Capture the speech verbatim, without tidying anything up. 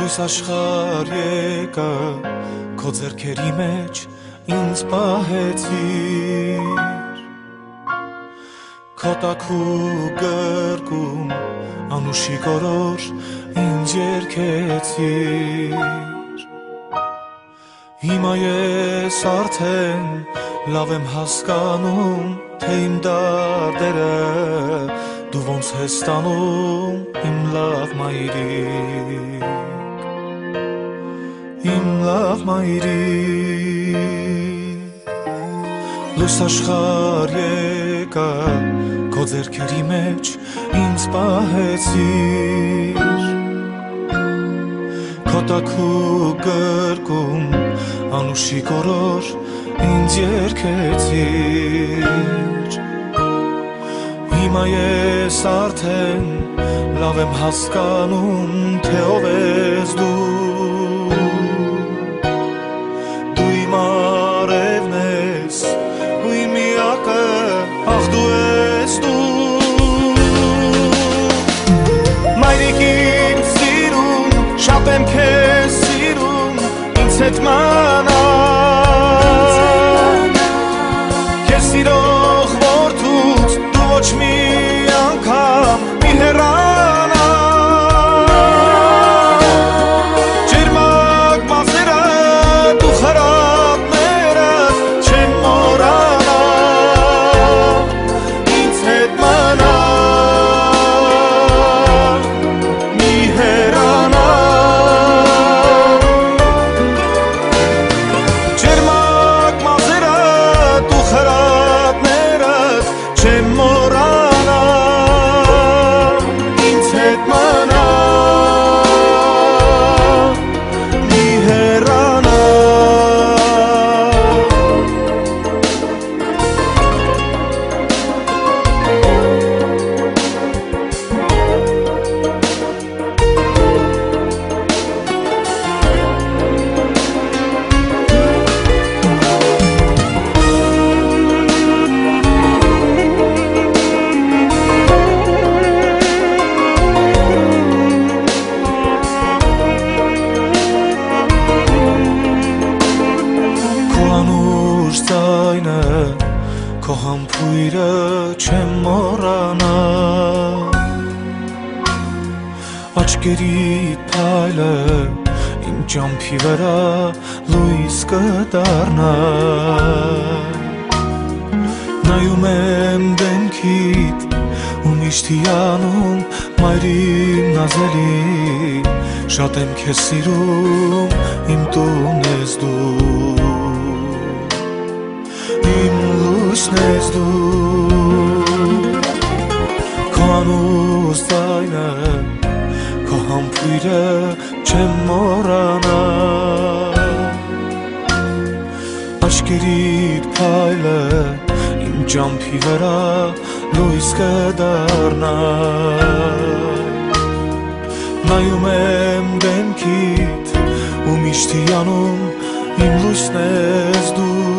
Լույս աշխարհ եկա քո ձեռքերի մեջ ինձ պահեցիր Քո տաքու գրկում անուշիկ օրոր ինձ երգեցիր Հիմա ես արդեն լավ եմ հասկանում թե իմ դարդերը դու ոնց ես տանում իմ լավ մայրիկ Իմ լավ մայրիկ Լույս աշխարհ եկա քո ձեռքերի մեջ ինձ պահեցիր Քո տաքու գրկում անուշիկ օրոր ինձ երգեցիր Հիմա ես արդեն լավ եմ հասկանում թե ով ես դու Դու իմ արևն ես ու իմ միակը ախ դու ես դու Մայրիկ իմ սիրուն շատ եմ քեզ սիրում ինձ հետ մնալ Քեզ սիրող որդուց դու ոչ մի անգամ մի հեռանալ Ջերմակ մազերը դու խրատները չեն մոռանալ ինձ հետ մնալ մի հեռանալ Ջերմակ մազերը դու խրատները չեն մոռանալ ինձ հետ մնալ մի հեռանալ Քո համբույրը չեմ մոռանալ Աչքերիդ փայլը իմ ջամփի վրա լույս կդառնա Նայում եմ դեմքիդ ու միշտ հիանում մայրիկ նազելի Շատ եմ քեզ սիրում իմ տուն ես դու Իմ լույսն ես դու Քո անուս ձայնը Քո համբույրը չեմ մոռանալ Աչքերիդ փայլը իմ ջամփի վրա լույս կդառնա Նայում եմ դեմքիդ ու միշտ հիանում իմ լույսն ես դու